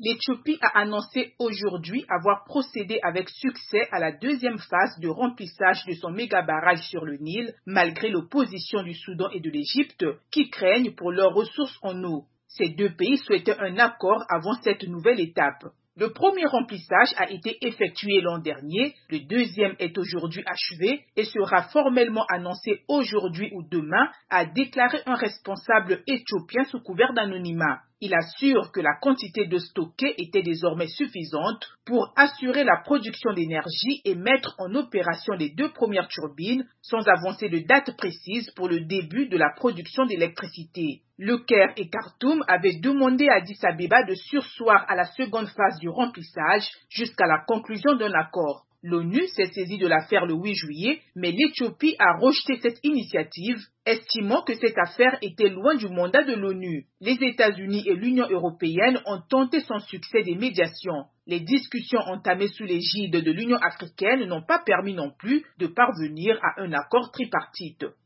L'Éthiopie a annoncé aujourd'hui avoir procédé avec succès à la deuxième phase de remplissage de son méga-barrage sur le Nil, malgré l'opposition du Soudan et de l'Égypte, qui craignent pour leurs ressources en eau. Ces deux pays souhaitaient un accord avant cette nouvelle étape. Le premier remplissage a été effectué l'an dernier, le deuxième est aujourd'hui achevé et sera formellement annoncé aujourd'hui ou demain, a déclaré un responsable éthiopien sous couvert d'anonymat. Il assure que la quantité de stockée était désormais suffisante pour assurer la production d'énergie et mettre en opération les deux premières turbines sans avancer de date précise pour le début de la production d'électricité. Le Caire et Khartoum avaient demandé à Addis Abeba de surseoir à la seconde phase du remplissage jusqu'à la conclusion d'un accord. L'ONU s'est saisie de l'affaire le 8 juillet, mais l'Éthiopie a rejeté cette initiative, estimant que cette affaire était loin du mandat de l'ONU. Les États-Unis et l'Union européenne ont tenté sans succès des médiations. Les discussions entamées sous l'égide de l'Union africaine n'ont pas permis non plus de parvenir à un accord tripartite.